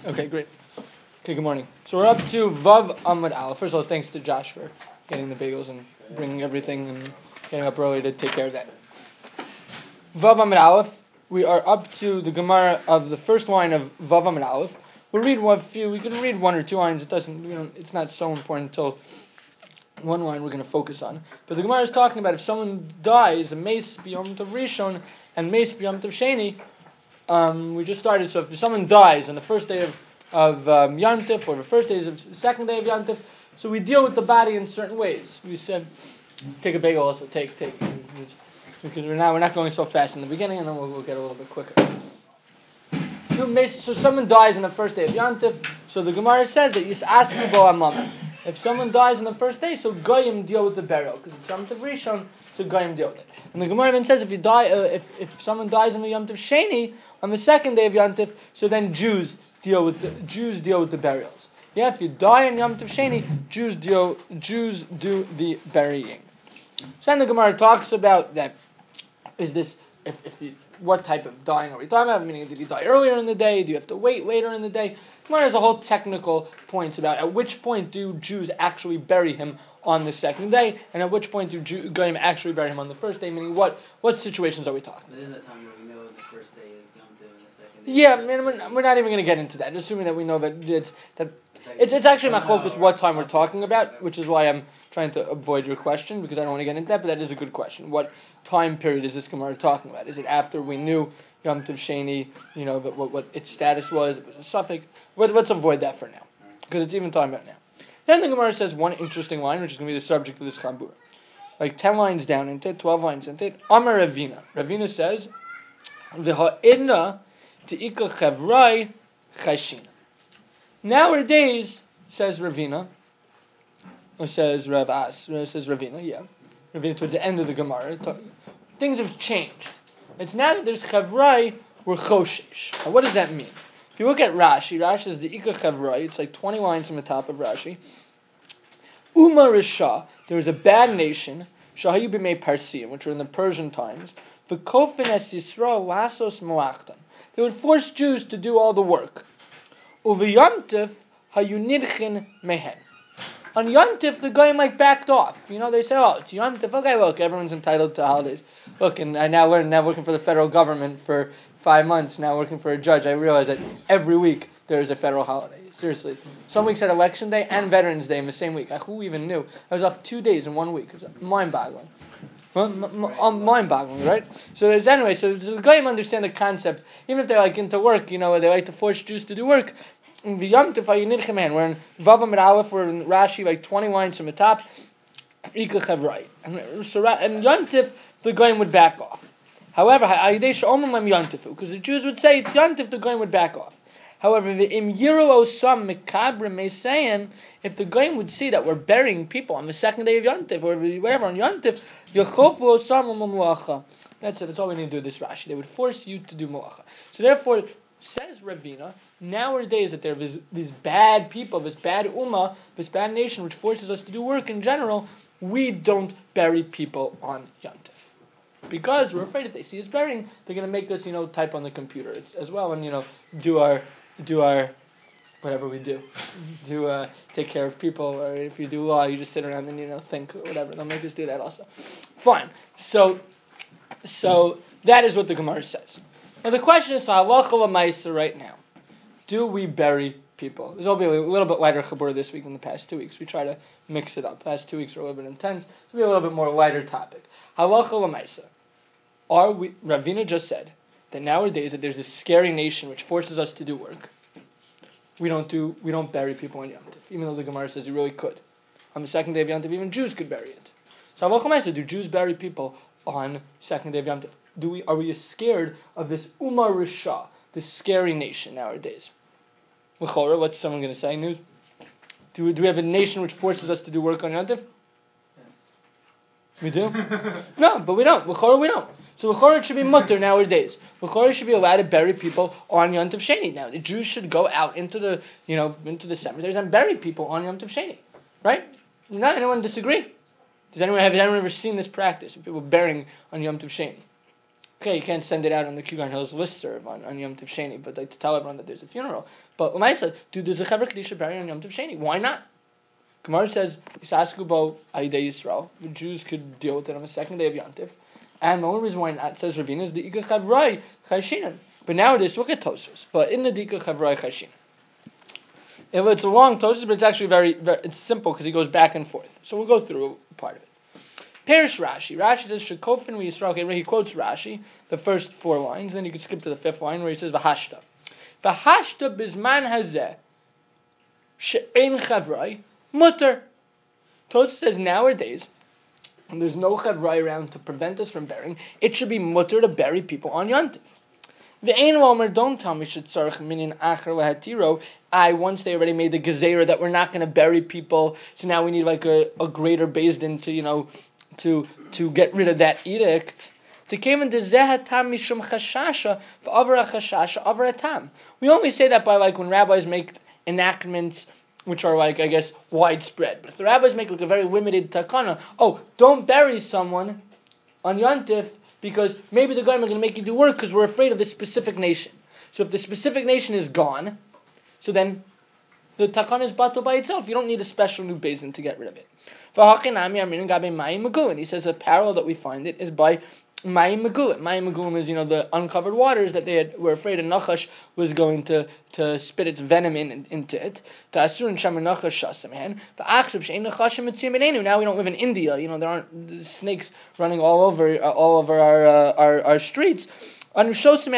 Okay, great. Okay, good morning. So we're up to Vav Amud Aleph. First of all, thanks to Josh for getting the bagels and bringing everything and getting up early to take care of that. Vav Amud Aleph. We are up to the Gemara of the first line of Vav Amud Aleph. We'll read we can read one or two lines. It's not so important until one line we're going to focus on. But the Gemara is talking about if someone dies, a Meis B'Yom Tov Rishon and Meis B'Yom Tov Sheni. We just started. So if someone dies on the first day of Yom Tov or the first day of the second day of Yom Tov, so we deal with the body in certain ways. We said take a bagel, also take. Because we're not going so fast in the beginning, and then we'll get a little bit quicker. So someone dies on the first day of Yom Tov. So the Gemara says that Yis'asku Bo Amam. If someone dies on the first day, so Goyim deal with the burial because it's Yom Tov Rishon, so Goyim deal with it. And the Gemara then says if someone dies on the Yom Tov Sheni on the second day of Yom Tov, so then Jews deal with the burials. Yeah, if you die on Yom Tov Sheni, Jews do the burying. So then the Gemara talks about that. Is this what type of dying are we talking about? Meaning, did he die earlier in the day? Do you have to wait later in the day? Gemara has a whole technical points about at which point do Jews actually bury him on the second day, and at which point do Goyim actually bury him on the first day? Meaning, what situations are we talking about? But isn't that time where we know the first day is Yom Tov and the second day? Yeah, we're not even going to get into that. Assuming that we know that it's actually machlokas what time we're talking about, which is why I'm trying to avoid your question because I don't want to get into that. But that is a good question. What time period is this Gemara talking about? Is it after we knew Yom Tov Sheni, what its status was? It was a suffix. Let's avoid that for now because it's even talking about now. Then the Gemara says one interesting line, which is going to be the subject of this Chambura. Like 10 lines down into it, 12 lines into it. Amar Ravina. Ravina says, V'ha'idna te'ika chevrai chashina. Nowadays, says Ravina, or says Rav As, says Ravina, yeah. Ravina towards the end of the Gemara, things have changed. It's now that there's chevrai, we're choshesh. Now what does that mean? If you look at Rashi is the Ika Chevrai, it's like 20 lines from the top of Rashi. Uma Risha, there was a bad nation, Shahayu B'mei Parsiya, which were in the Persian times, V'kofen es Yisrael lasos moachtan. They would force Jews to do all the work. Uv'yamtiv hayunidchin mehen. On Yom Tov, the guy backed off. They said, oh, it's Yom Tov. Okay, look, everyone's entitled to holidays. Look, and I now learned, now working for the federal government for 5 months, now working for a judge, I realize that every week there is a federal holiday. Seriously. Some weeks had Election Day and Veterans Day in the same week. Who even knew? I was off 2 days in 1 week. It was mind-boggling. Mind-boggling, right? So the guy understand the concept. Even if they're into work, they like to force Jews to do work. In the Yom Tov, we're in Vav Amud Aleph, we're in Rashi, 20 lines from the top. And Yom Tov, the Goyim would back off. However, because the Jews would say it's Yom Tov, the Goyim would back off. However, if the Goyim would see that we're burying people on the second day of Yom Tov, or whatever on Yom Tov, that's it. That's all we need to do with this Rashi. They would force you to do malacha. So therefore, says Ravina, nowadays that there is these bad people, this bad ummah, this bad nation, which forces us to do work in general, we don't bury people on Yom Tov. Because we're afraid if they see us burying, they're going to make us, type on the computer as well and, do our whatever we do. Take care of people, or if you do law, you just sit around and, think, whatever. They'll make us do that also. Fine. So that is what the Gemara says. Now the question is, halacha l'maisa right now. Do we bury people? This will be a little bit lighter chabur this week than the past 2 weeks. We try to mix it up. The past 2 weeks were a little bit intense. This will be a little bit more lighter topic. Halacha l'maisa. Ravina just said that nowadays that there's this scary nation which forces us to do work. We don't bury people on Yom Tov, even though the Gemara says you really could. On the second day of Yom Tov, even Jews could bury it. So halacha l'maisa, do Jews bury people on second day of Yom Tov? Are we scared of this Uma Risha, this scary nation nowadays? L'chora, what's someone going to say? News? Do we have a nation which forces us to do work on Yom Tov? We do? No, but we don't. L'chora, we don't. So l'chora, it should be mutter nowadays. L'chora should be allowed to bury people on Yom Tov Sheni. Now, the Jews should go out into the cemeteries and bury people on Yom Tov Sheni. Right? Not anyone disagree? Has anyone ever seen this practice of people burying on Yom Tov Sheni? Okay, you can't send it out on the Kugan Hills listserv on Yom Tov Sheni, but to tell everyone that there's a funeral. But Umaysa, there's a Chaver Kedisha bury on Yom Tov Sheni. Why not? Gemara says, Yisaskubo Aidei Yisrael. The Jews could deal with it on the second day of Yom Tov. And the only reason why not, says Ravina, is the Ika Chavrai Chayshinan. But nowadays, look at Tosos. But in the Ika Chavrai Chayshinan. It's a long Tosos, but it's actually very it's simple because he goes back and forth. So we'll go through part of it. Perish Rashi. Rashi says, Shekofin we Yisrael. Okay, he quotes Rashi, the first 4 lines, then you can skip to the 5th line where he says, V'hashta. V'hashta bizman hazeh, she'en chavrai, mutter. Tosos says, nowadays, when there's no chavrai around to prevent us from burying, it should be mutter to bury people on Yontif. V'ein Omer, don't tell me shetzarech minin acher lehatiro. Once they already made the gezerah that we're not going to bury people, so now we need like a greater Beis Din to get rid of that edict. We only say that by like when rabbis make enactments which are like, I guess, widespread. But if the rabbis make like a very limited takana, don't bury someone on Yontif because maybe the government are going to make you do work because we're afraid of this specific nation. So if the specific nation is gone, so then the takana is batal by itself. You don't need a special new Beis Din to get rid of it. He says a parallel that we find it is by Mayim Megulim. Mayim Megulim is, the uncovered waters that they were afraid a Nachash was going to spit its venom into it. Now we don't live in India. There aren't snakes running all over our streets. Fine.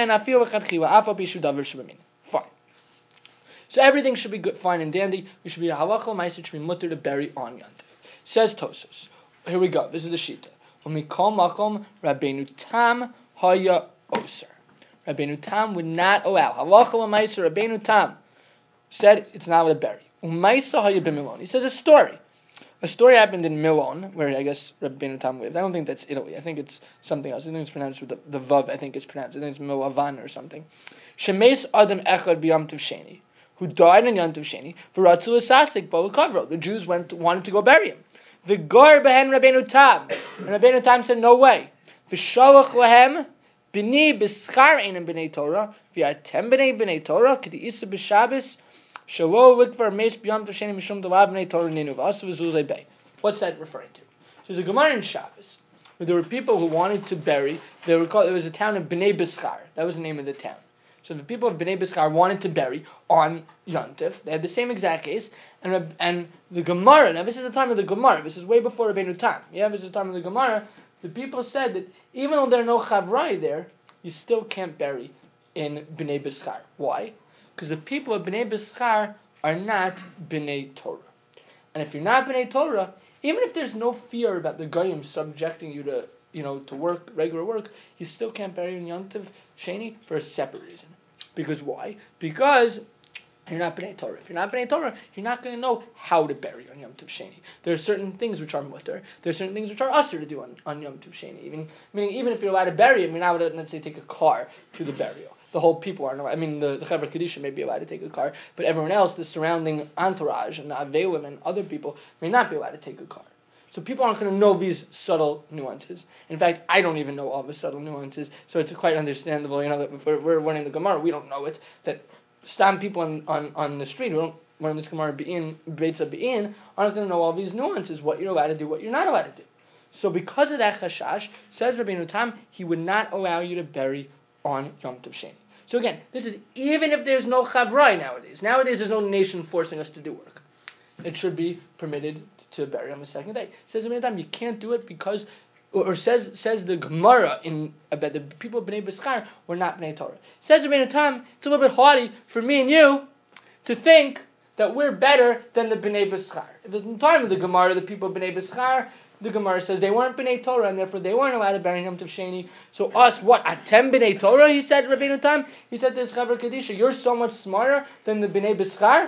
So everything should be good, fine and dandy. We should be a halacha ma'aser, should be mutter to bury on Yontif. Says Tosos. Here we go. This is the shita. When we call makom, Rabbeinu Tam haya oser. Rabbeinu Tam would not allow. Halacha l'maiser. Rabbeinu Tam said it's not allowed to bury. Umaisa haya b'Milon. He says a story. A story happened in Milon, where I guess Rabbeinu Tam lived. I don't think that's Italy. I think it's something else. I think it's pronounced with the vav. I think it's pronounced. I think it's Milavan or something. Shemes adam echad b'Yom Tov Sheni, who died on Yom Tov Sheni. V'ratzu l'sasik bo l'kavro. The Jews wanted to go bury him. The gar behen Rabbeinu Tam. And Rabbeinu Tam said, no way. V'shalach lahem b'ni b'schar einem b'nei Torah v'yatem b'nei Torah k'di isa b'Shabbos shalo likvar meis b'yom tov sheni mishum delav b'nei Torah ninu v'asu v'zulei bei. What's that referring to? So there's a Gemara in Shabbos where there were people who wanted to bury. It was a town of Bnei B'schar. That was the name of the town. So the people of Bnei B'schar wanted to bury on Yontif. They had the same exact case. And the Gemara, now this is the time of the Gemara. This is way before Rabbeinu Tam. This is the time of the Gemara. The people said that even though there are no Chavrai there, you still can't bury in Bnei B'schar. Why? Because the people of Bnei B'schar are not Bnei Torah. And if you're not Bnei Torah, even if there's no fear about the Goyim subjecting you to to work, regular work, you still can't bury in Yontiv Sheni for a separate reason. Because why? Because you're not Bnei Torah. If you're not Bnei Torah, you're not going to know how to bury on Yom Tov Sheni. There are certain things which are mutter. There are certain things which are usher to do on Yom Tov Sheni. Meaning even if you're allowed to bury him, you're not allowed to, let's say, take a car to the burial. The whole people aren't allowed. The Chaver Kedisha may be allowed to take a car, but everyone else, the surrounding entourage and the Avelim and other people, may not be allowed to take a car. So people aren't going to know these subtle nuances. In fact, I don't even know all the subtle nuances, so it's quite understandable, that if we're running the Gemara, we don't know it, that stam people on the street who don't learn this Gemara Beitza Be'in aren't going to know all these nuances, what you're allowed to do, what you're not allowed to do. So because of that chashash, says Rabbeinu Tam, he would not allow you to bury on Yom Tov Sheni. So again, this is even if there's no chavrai nowadays. Nowadays there's no nation forcing us to do work. It should be permitted to bury on the second day. Says Rabbeinu Tam, you can't do it because, or says the Gemara about the people of Bnei B'schar were not Bnei Torah. Says Rabbeinu Tam, it's a little bit haughty for me and you to think that we're better than the Bnei B'schar. At the time of the Gemara, the people of Bnei B'schar, the Gemara says they weren't Bnei Torah and therefore they weren't allowed to bury Yom Tov Sheni. So us, what, Atem Bnei Torah, he said, Rabbeinu Tam? He said to this Chaver Kedisha, you're so much smarter than the Bnei B'schar?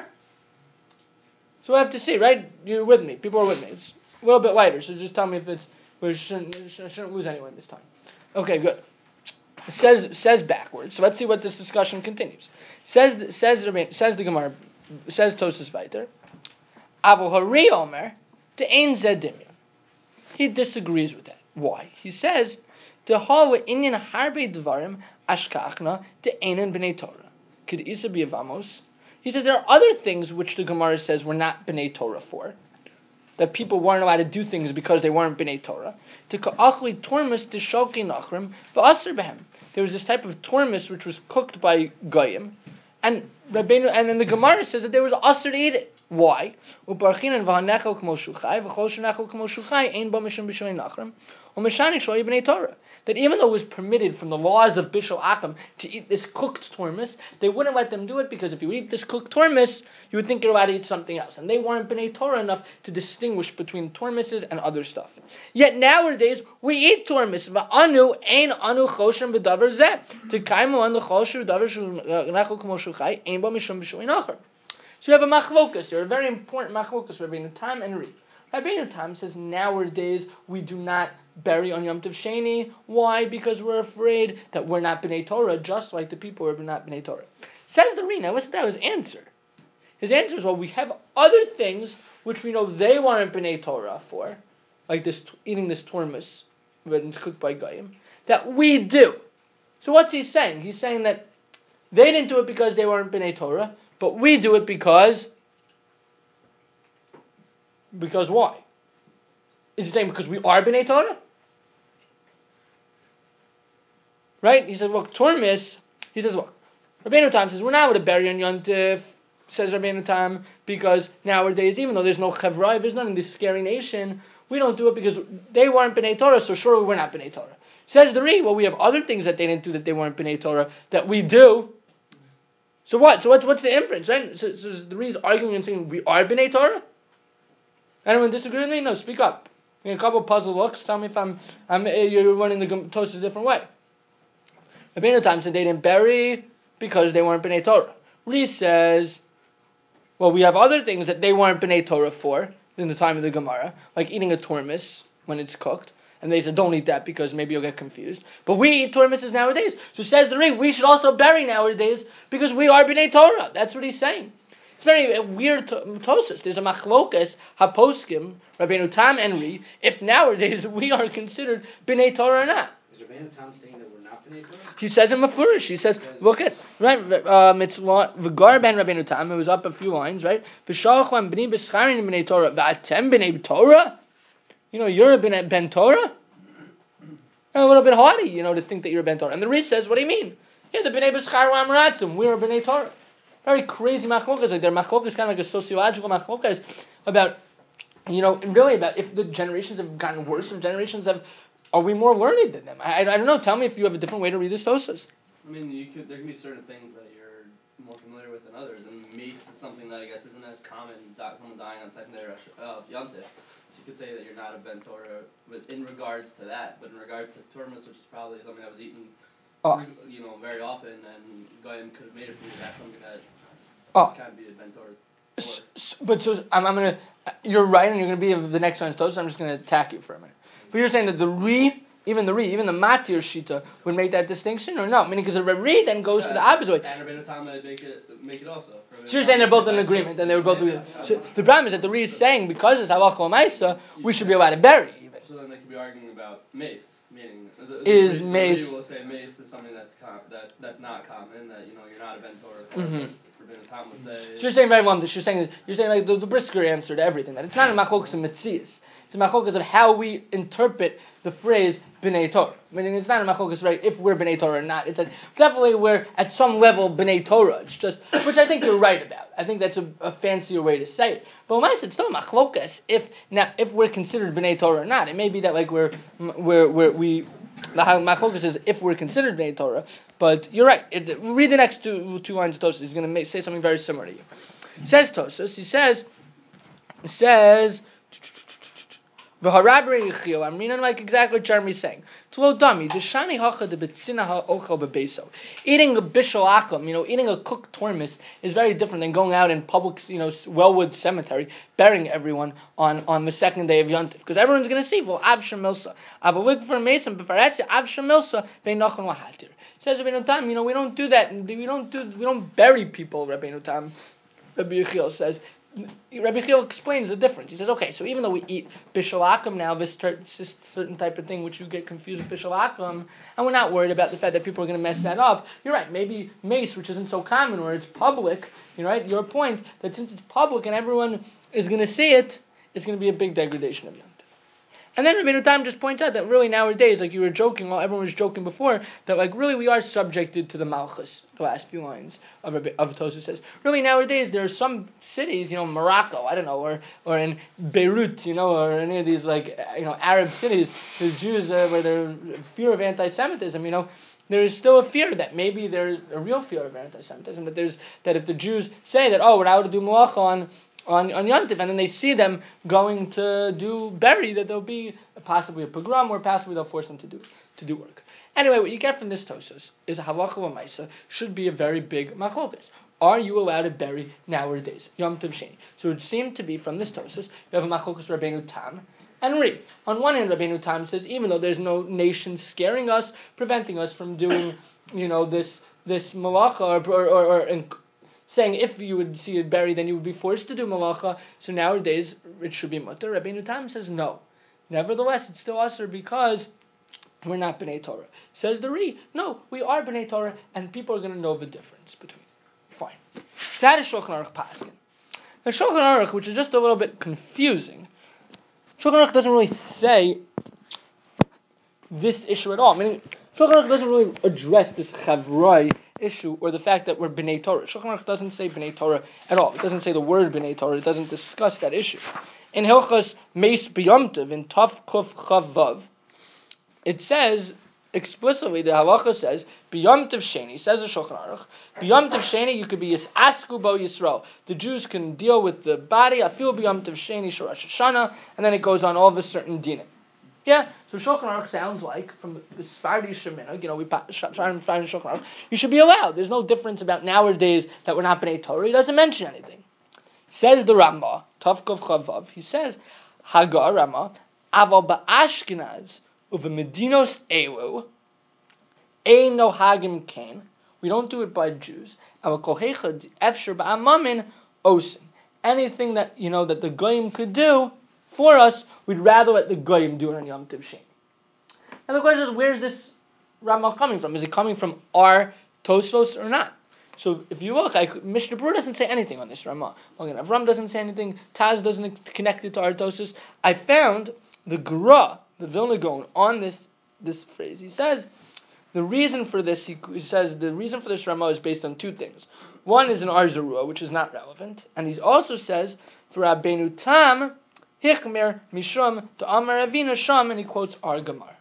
So we have to see, right? You're with me. People are with me. It's a little bit lighter, so just tell me if we shouldn't lose anyone this time. Okay, good. It says backwards. So let's see what this discussion continues. Says the Gemara, says Tosas weiter. Aval Hari Omer to Ein Zedimya. He disagrees with that. Why? He says The hall inyan harbe dvarim ashkachna to einan b'nei Torah. Kid isa b'yavamos. He says there are other things which the Gemara says were not b'nei Torah for. That people weren't allowed to do things because they weren't b'nei Torah. To ka'achli tormus to shoki nachrim v'aser behem. There was this type of tormus which was cooked by goyim, and then the Gemara says that there was aser to eat it. Why? Uparchinan v'hanechel k'mo shuchai v'chol shenechel k'mo shuchai ein bo mishum b'shoy nachrim u'meshani shoy b'nei Torah. That even though it was permitted from the laws of Bishul Acham to eat this cooked tormus, they wouldn't let them do it because if you eat this cooked tormus, you would think you're allowed to eat something else. And they weren't B'nai Torah enough to distinguish between tormuses and other stuff. Yet nowadays, we eat tormus. V'anu ein anu choshem b'davar zeh. T'kaimu anu choshem b'davar sh'nechel k'mo shuchai ein bo mishum b'shu'in achar. So you have a machlokas here, a very important machlokas, Rabbeinu Tam and Ri. Rabbeinu Tam says nowadays we do not bury on Yom Tov Sheni. Why? Because we're afraid that we're not B'nai Torah, just like the people who are not B'nai Torah. Says the Rina, what's that his answer? His answer is, well, we have other things which we know they weren't B'nai Torah for, like this eating this tormus when it's cooked by Goyim, that we do. So what's he saying? He's saying that they didn't do it because they weren't B'nai Torah, but we do it because why? Is he saying because we are B'nai Torah? Right? He said, look, tormus, he says, look, Rabbeinu Tam says, we're not going to bury on Yom Tov, says Rabbeinu Tam, because nowadays, even though there's no Chevra, there's none in this scary nation, we don't do it because they weren't B'nai Torah, so surely we're not B'nai Torah. Says the Ri, well, we have other things that they didn't do that they weren't B'nai Torah, that we do. So what? So what's the inference, right? So the Ri's arguing and saying, we are B'nai Torah? Anyone disagree with me? No, speak up. In a couple of puzzle looks, tell me if you're running the toast a different way. Rabbeinu Tam said they didn't bury because they weren't B'nai Torah. Ri says, well, we have other things that they weren't B'nai Torah for in the time of the Gemara, like eating a tormus when it's cooked. And they said, don't eat that because maybe you'll get confused. But we eat tormuses nowadays. So says the Ri, we should also bury nowadays because we are B'nai Torah. That's what he's saying. It's very weird tosis. There's a machlokas, haposkim, Rabbeinu Tam and Ri, if nowadays we are considered B'nai Torah or not. Is Rabbeinu Tam saying that we're not B'nai Torah? He says in Mafurish, he says, look at, right, it's V'gar ben Rabbeinu Tam, it was up a few lines, right? V'shalchwan b'ni b'scharin b'nai Torah, v'atem b'nai Torah? You know, you're a ben Torah? A little bit haughty, to think that you're a ben Torah. And the Ri says, what do you mean? Yeah, the b'nai b'schar wa'amaratzim, we're a b'nai Torah. Very crazy machlokas, like their machlokas kind of like a sociological machlokas about, really about if the generations have gotten worse, or generations are we more learned than them? I don't know. Tell me if you have a different way to read this Tosas. I mean, there can be certain things that you're more familiar with than others, and mace is something that I guess isn't as common, someone dying on second day of Yom Tov. So you could say that you're not a Ben Torah in regards to that, but in regards to Tormus, which is probably something that was eaten very often, and Goyim could have made it for you, that's something that can't be a Ben Torah. But so I'm gonna. You're right, and you're gonna be the next one's Tosas. I'm just gonna attack you for a minute. But you're saying that even the Matir Shita would make that distinction, or no? Meaning because the Ri then goes to the opposite way. And Rabbeinu Tam make it also. So you're saying they're both in agreement, and they were both. So the problem is that the Ri is saying because it's Halacha L'Maisa, we should be allowed to bury even. So then they could be arguing about mace, meaning is the mace. Ri will say mace is something that's not common, that you're not a Ben Torah. Mm-hmm. Rabbeinu Tam would say. So you're saying very well. You're saying like the Brisker answer to everything. That it's not a machlokas of Metzias. It's a machlokas of how we interpret the phrase B'nai Torah. Meaning it's not a machlokas, right, if we're B'nai Torah or not. It's definitely we're at some level B'nai Torah. It's just, which I think you're right about. I think that's a fancier way to say it. But when I said it's still machlokas, if we're considered B'nai Torah or not, it may be that like the machlokas is if we're considered B'nai Torah. But you're right. Read the next two lines of Tosas. He's going to say something very similar to you. Says Tosas. He says. I'm reading like exactly what Jeremy's saying. Eating a bishul akum, eating a cooked tormus is very different than going out in public, Wellwood Cemetery, burying everyone on the second day of Yom Tov, because everyone's going to see. Well, Ab Shemilsa, Abawig for Mason, Befaretzi, Ab Shemilsa, Beinachon Lahatir. Says Rabbeinu Tam, we don't do that. We don't bury people. Rabbeinu Tam, Rabbi Yechiel says. Rabbi Chil explains the difference. He says, okay, so even though we eat bishalakim now, this certain type of thing which you get confused with bishalakim, and we're not worried about the fact that people are going to mess that up, you're right, maybe mace, which isn't so common, where it's public, you're right, your point, that since it's public and everyone is going to see it, it's going to be a big degradation of Yom Tov. And then Rabbeinu Tam just points out that really nowadays, like you were joking, while everyone was joking before, that like really we are subjected to the Malchus, the last few lines of Tosfos says. Really nowadays there are some cities, Morocco, I don't know, or in Beirut, or any of these Arab cities, the Jews where there's fear of anti-Semitism, there is still a fear that maybe there's a real fear of anti-Semitism, that if the Jews say that, we're allowed to do Malacha on Yom Tov, and then they see them going to do bury, that there'll be possibly a pogrom, or possibly they'll force them to do work. Anyway, what you get from this Tosfos is halacha l'maisa should be a very big machlokas. Are you allowed to bury nowadays Yom Tov Sheni? So it seemed to be from this Tosfos you have a machlokas Rabbeinu Tam and Ri. On one hand, Rabbeinu Tam says even though there's no nation scaring us, preventing us from doing this malacha or saying if you would see it buried, then you would be forced to do malacha. So nowadays it should be mutter. Rabbeinu Tam says no. Nevertheless, it's still usher because we're not B'nai Torah. Says the Ri, no, we are B'nai Torah, and people are going to know the difference between. Fine. So how does Shulchan Aruch paskin? The Shulchan Aruch, which is just a little bit confusing, Shulchan Aruch doesn't really say this issue at all. Meaning, Shulchan Aruch doesn't really address this chavroi issue or the fact that we're B'nai Torah. Shulchan Aruch doesn't say B'nai Torah at all. It doesn't say the word B'nai Torah. It doesn't discuss that issue. In Hilchos Meis B'Yom Tov, in Tov Kuf Chav Vav, it says explicitly, the halacha says, B'Yom Tov Sheni, says the Shulchan Aruch, B'Yom Tov Sheni, you could be Yis'asku Bo Yisrael. The Jews can deal with the body, Afil B'Yom Tov Sheni Shorosh Hashanah, and then it goes on all of a certain dinim. Yeah, so Shulchan Aruch sounds like, from the Sephardi Sheminah, we Shulchan Aruch, you should be allowed. There's no difference about nowadays that we're not B'nai Torah. He doesn't mention anything. Says the Rambam, Tavkov Chavav, he says, Hagar Rambam, Aval Ba'ashkenaz, Uva Medinos Elu, Ein no Hagim Kain, we don't do it by Jews, Aval Kohecha Efsher Ba'amamin Osin. Anything that, that the Goyim could do for us, we'd rather let the Goyim do it on Yom Tov Sheni. And the question is, where's this Rambam coming from? Is it coming from our Tosfos or not? So if you look, Mishnah Berurah doesn't say anything on this Ramah. Avram doesn't say anything. Taz doesn't connect it to our Tosfos. I found the Gra, the Vilna Gaon, on this phrase. He says the reason for this. He says the reason for this Ramah is based on two things. One is an Ar Zarua, which is not relevant, and he also says for Rabbeinu Tam Hichmer Mishum to Amar Avina Sham, and he quotes Ar Gemar.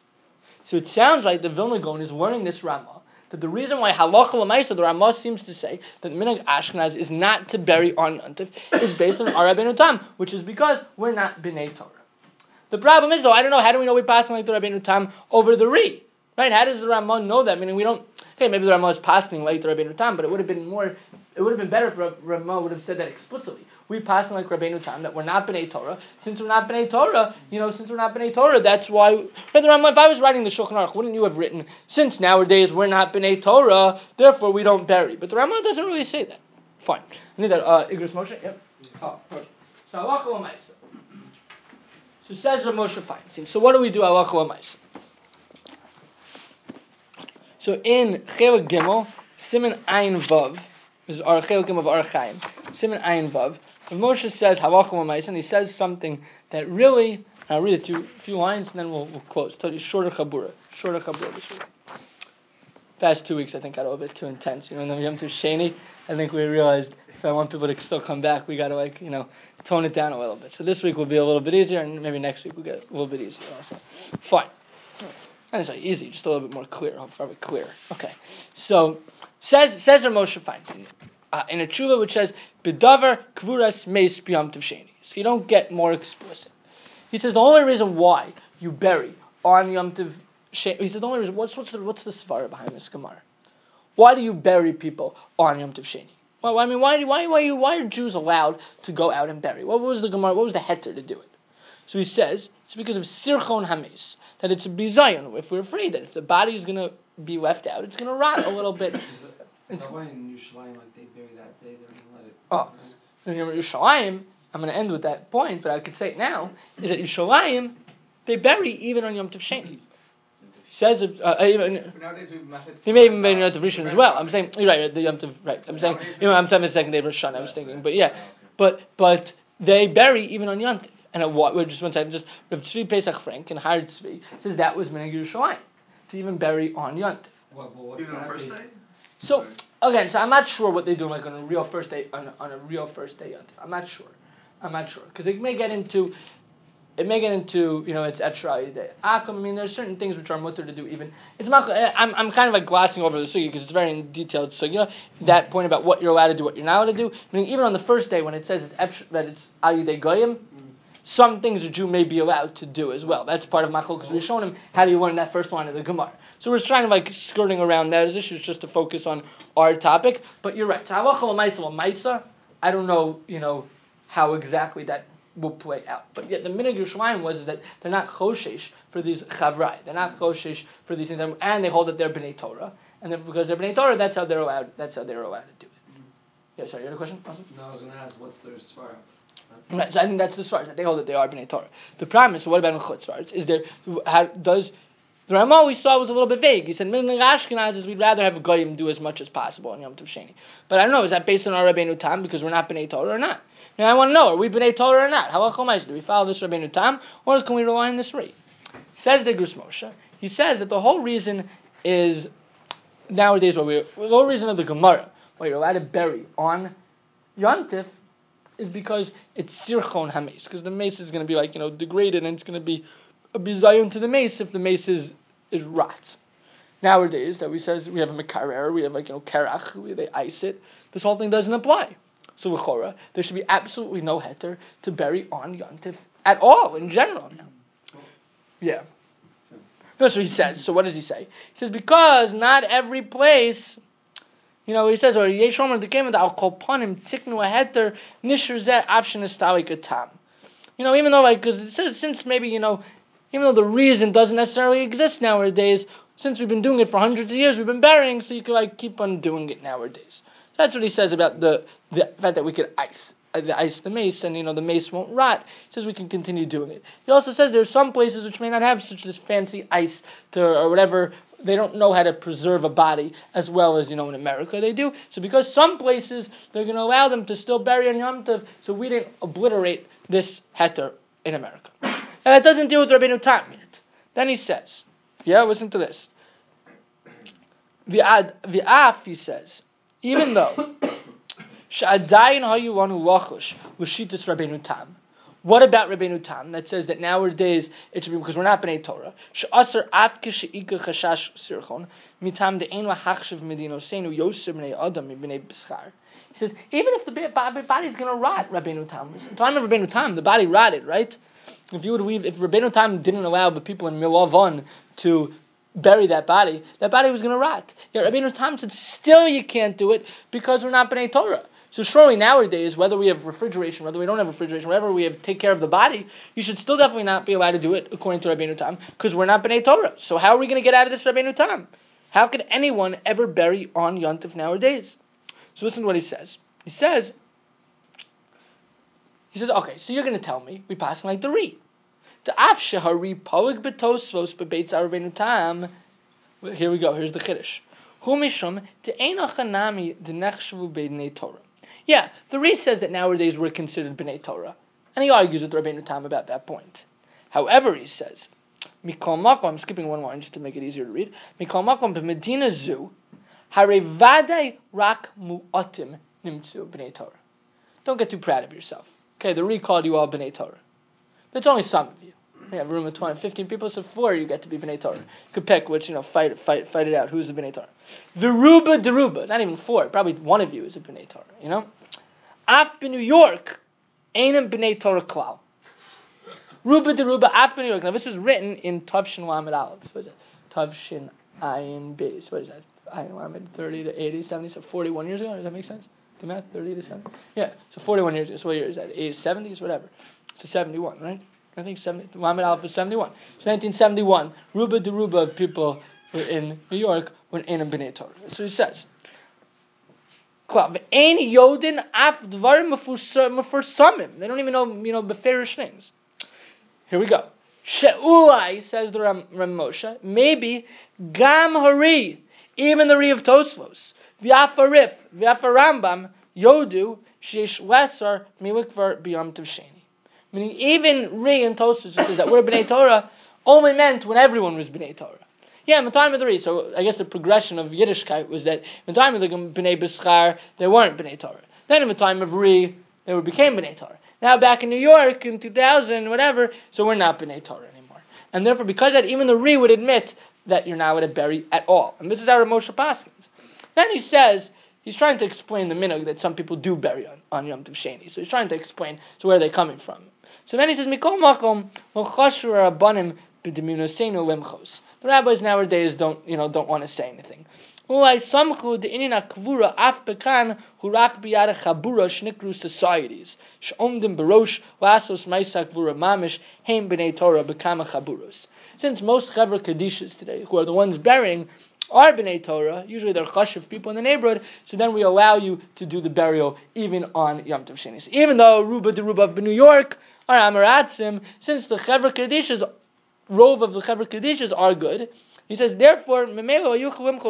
So it sounds like the Vilna Gaon is learning this Ramah. That the reason why halacha l'maisa, the Ramah seems to say that minhag Ashkenaz is not to bury on Yom Tov is based on Ar Rabbeinu Tam, which is because we're not B'nai Torah. The problem is though, I don't know, how do we know we're passing like the Rabbeinu Tam over the Ri? Right? How does the Ramah know that? Meaning we don't, okay, maybe the Ramah is passing like the Rabbeinu Tam, but it would have been better if Ramah would have said that explicitly. We pass like Rabbeinu Tam, that we're not B'nai Torah. Since we're not B'nai Torah, that's why. If I was writing the Shulchan Aruch, wouldn't you have written, since nowadays we're not B'nai Torah, therefore we don't bury? But the Ramah doesn't really say that. Fine. I need that. Igros Moshe? Yep. Oh, perfect. So, halacha l'maisa. So says Rav Moshe Feinstein. So what do we do halacha l'maisa? So in Chelik Gimel, Siman Ayin Vav, is our Chelik Gimel of Ar Chaim, Siman Ayin Vav, Rav Moshe says halacha l'maisa, and he says something that really, I'll read it to you, a few lines, and then we'll close. Tell you shorter chabura this week. Past 2 weeks, I think, got a little bit too intense. In the Yom Tov Sheni, I think we realized if I want people to still come back, we got to tone it down a little bit. So this week will be a little bit easier, and maybe next week we'll get a little bit easier also. Fine. I didn't say easy, just a little bit more clear. Probably clear. Okay. So says Rav Moshe Feinstein in a tshuva which says B'davar kvuras meis b'yom tov sheni. So you don't get more explicit. He says the only reason why you bury on Yom Tov Sheni. He says the only reason. What's the svara behind this Gemara? Why do you bury people on Yom Tov Sheni? Well, I mean, why are Jews allowed to go out and bury? What was the Gemara? What was the heter to do it? So he says it's because of sirchon hames, that it's a bizayon. If we're afraid that if the body is going to be left out, it's going to rot a little bit. Is that why in Yerushalayim, like they bury that day, they're going to let it? Oh, And Yerushalayim, I'm going to end with that point, but I could say it now, is that Yerushalayim, they bury even on Yom Tov Sheni. Says Nowadays they may even bury on Yom Tov Rishon as well. I'm saying you're right. The Yom Tov, right? I'm saying I'm saying the second day of Rosh Hashanah. I was thinking, but yeah, but they bury even on Yom Tov. And at what? Just one second. Just Rav Tzvi Pesach Frank and Har Tzvi says that was Minhag Yerushalayim to even bury on Yom Tov. Even on first day? So again, so I'm not sure what they do like on a real first day on a real first day Yom Tov. I'm not sure because it may get into it's Etra Yidei Akum. I mean, there's certain things which are mutter to do even. It's not. I'm kind of like glossing over the sugya because it's very detailed sugya. That point about what you're allowed to do, what you're not allowed to do. I mean, even on the first day when it says that it's Al Yidei Goyim, some things a Jew may be allowed to do as well. That's part of Machlokas because we've shown him how do you learn that first line of the Gemara. So we're trying to like skirting around those issues just to focus on our topic. But you're right. So halacha l'maisa, I don't know, how exactly that will play out. But yet the minhag Yerushalayim was that they're not choshesh for these chavrai. They're not choshesh for these things, and they hold that they're bnei Torah. And then because they're bnei Torah, that's how they're allowed to do it. Yeah, sorry, you had a question? Awesome. No, I was going to ask, what's their svara? Right, so I think that's the svaras that they hold that they are bnei Torah. The problem is, so what about in chutz svaras? Is there the Ramah we saw was a little bit vague. He said minhag Ashkenaz is we'd rather have a goyim do as much as possible on Yom Tov Sheni. But I don't know, is that based on our Rabbeinu Tam because we're not bnei Torah or not? Now I want to know, are we bnei Torah or not? Do we follow this Rabbeinu Tam or can we rely on this Ri? Says the Grus Moshe. He says that the whole reason is nowadays the whole reason of the Gemara why you're allowed to bury on Yom Tov is because it's sirchon hames, because the mace is going to be degraded and it's going to be a bizayon to the mace if the mace is rot. Nowadays that we have a mekarer, we have kerach, they ice it. This whole thing doesn't apply. So l'chora, there should be absolutely no heter to bury on Yom Tov at all in general now. Yeah. That's what he says. So what does he say? He says because not every place. He says, or Yeshomer the came I'll call upon him tiknu a heter nishrzeh afshin estalik atam. Even though because it says since maybe even though the reason doesn't necessarily exist nowadays, since we've been doing it for hundreds of years, we've been burying, so you can keep on doing it nowadays. So that's what he says about the fact that we could ice the mace, and the mace won't rot. He says we can continue doing it. He also says there's some places which may not have such this fancy ice or whatever. They don't know how to preserve a body as well as in America they do. So because some places they're going to allow them to still bury on Yom Tov, so we didn't obliterate this heter in America. And that doesn't deal with Rabbeinu Tam yet. Then he says, listen to this. V'af, he says, even though she'adayin hayu lanu lachush l'shitas Rabbeinu Tam. What about Rabbeinu Tam that says that nowadays it should be because we're not bnei Torah? She'aser afke she'ika chashash sirchon mitam de'ein lahachshav medinosenu yoser bnei adam bnei b'schar. He says even if the body is going to rot, Rabbeinu Tam. In the time of Rabbeinu Tam, the body rotted, right? If Rabbeinu Tam didn't allow the people in Milavon to bury that body was going to rot. Yet Rabbeinu Tam said still you can't do it because we're not bnei Torah. So surely nowadays, whether we have refrigeration, whether we don't have refrigeration, whatever we have to take care of the body, you should still definitely not be allowed to do it according to Rabbeinu Tam, because we're not bnei Torah. So how are we going to get out of this Rabbeinu Tam? How could anyone ever bury on Yom Tov nowadays? So listen to what he says. He says, okay, so you're going to tell me, we pass like the Ri. Ta'af shehari polig betosvos bebeitz Rabbeinu Tam. Here we go, here's the Chiddush. Hu mishum te'ein achanami denechshavu b'nei Torah. Yeah, the Ri says that nowadays we're considered bnei Torah, and he argues with Rabbeinu Tam about that point. However, he says, Mikol Makom, I'm skipping one line just to make it easier to read. Mikol Makom b'Medina zu, hare vadei rak mu'atim nimtzu bnei Torah. Don't get too proud of yourself. Okay, the Ri called you all bnei Torah, but it's only some of you. You have a room of 20, 15 people, so 4 you get to be bnei Torah. You could pick which, fight it out. Who's the bnei Torah? Veruba deruba, not even 4. Probably one of you is a bnei Torah. Af in New York, ain't bnei Torah klal. Ruba deruba, af in New York. Now this was written in Tavshin Lamed Aleph. So what is it? Tavshin Ayin Beis. What is that? Ayin Lamed 30 to 80, 70, so 41 years ago. Does that make sense? The math, 30 to 70. Yeah, so 41 years ago. So what year is that? 80s, 70s, whatever. So 71, right? I think Lamed Aleph is 71. So 1971, Ruba deruba of people in New York were in a bnei Torah. So he says, Klav. Ein Yodin af dvarim mefursamim. They don't even know, beferish things. Here we go. She'ulai, says the Ram Moshe, maybe Gam Hari, even the Ri of Tosfos, V'afarif, V'afarambam, Yodu, Sheish Lesser, Milikvar B'yam Tov Sheni. Meaning even Ri and Tosfos says that we're B'nai Torah only meant when everyone was B'nai Torah. Yeah, in the time of the Ri, so I guess the progression of Yiddishkeit was that in the time of the B'nai B'schar, they weren't B'nai Torah. Then in the time of Ri, they became B'nai Torah. Now back in New York in 2000, whatever, so we're not B'nai Torah anymore. And therefore, because that, even the Ri would admit that you're not going to bury at all. And this is our Moshe Paskins. Then he says, he's trying to explain the minhag that some people do bury on Yom Tov Sheni. So he's trying to explain, so where are they coming from? So then he says, Mikol makom l'chashur rabbanim b'demunosenu lemchos. The rabbis nowadays don't want to say anything. Ulai samchu de'inin akvura af bekan hurak biyad chabura shnikru societies she'omdim berosh lasos ma'isa kvura mamish heim b'nei Torah bekama chaburos. Since most Chevra Kadishas today, who are the ones burying, are B'nai Torah, usually they're chashiv people in the neighborhood, so then we allow you to do the burial even on Yom Tov Sheni. So even though Ruba de Ruba of New York are Amaratzim, since the Chevra Kadishas, rove of the Chevra Kadishas are good, he says, therefore, even if the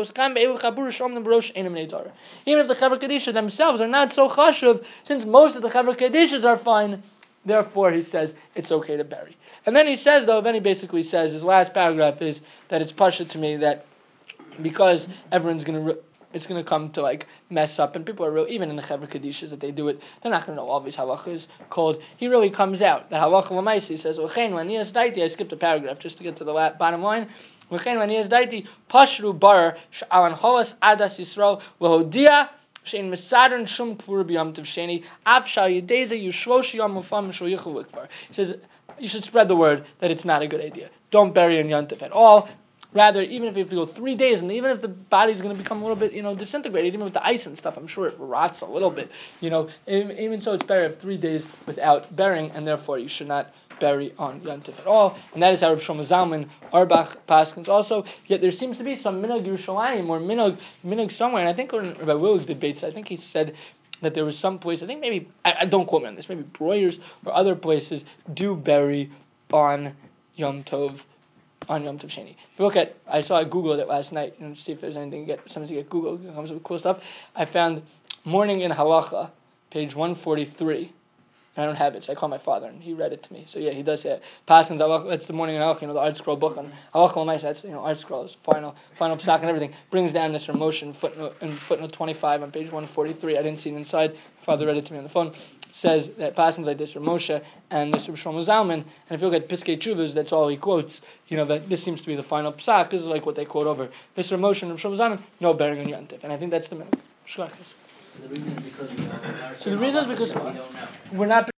Chevra Kadishas themselves are not so chashiv, since most of the Chevra Kadishas are fine, therefore he says it's okay to bury. And then he says, he basically says, his last paragraph is that it's pasha to me that because everyone's it's going to come to like mess up, and people are real, even in the Chevra Kadishas that they do it, they're not going to know all these halachas called. He really comes out. The halacha l'maisi says, I skipped a paragraph just to get to the bottom line. Pashru bar sh'alan holas adas Yisrael v'hodia shein mesadern shum kvur b'yom tov sheni av shal yedeza yushrosh yom mufam shul yichul likvar. He says you should spread the word that it's not a good idea. Don't bury in Yom Tov at all. Rather, even if you have to go 3 days, and even if the body's going to become a little bit, disintegrated, even with the ice and stuff, I'm sure it rots a little bit. Even so, it's better if 3 days without burying, and therefore you should not bury on Yom Tov at all. And that is how Rav Shlomo Zalman, Arbach, Paskins also. Yet there seems to be some minhag Yerushalayim or minhag somewhere, and I think when Rabbi Willig debates, I think he said that there was some place, I think maybe, I don't quote me on this, maybe Breuer's or other places do bury on Yom Tov Sheni. If you look at, I Googled it last night and see if there's anything sometimes you get Google, it comes up with cool stuff. I found Morning in Halacha, page 143. I don't have it, so I called my father and he read it to me. So yeah, he does say it. Paskins Halacha, that's the Morning in Halacha, the Art Scroll book on Halacha L'Maisa, that's Art Scroll, is final stock and everything. Brings down this motion footnote 25 on page 143. I didn't see it inside. My father read it to me on the phone. Says that Paskins like this from Moshe and this from Shlomo Zalman, and if you look at Piskei Teshuvos, that's all he quotes. That this seems to be the final psak. This is like what they quote over. This from Moshe and Shlomo Zalman, no bearing on Yom Tov, and I think that's the minute. The reason is because we don't know. So the reason is because we don't know. we're not.